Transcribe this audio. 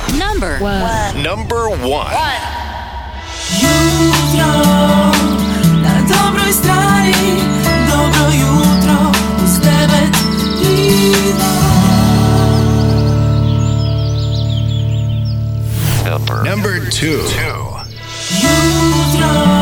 Number one. Jutro na dobroj strani, dobro jutro uz 9 Number two. Jutro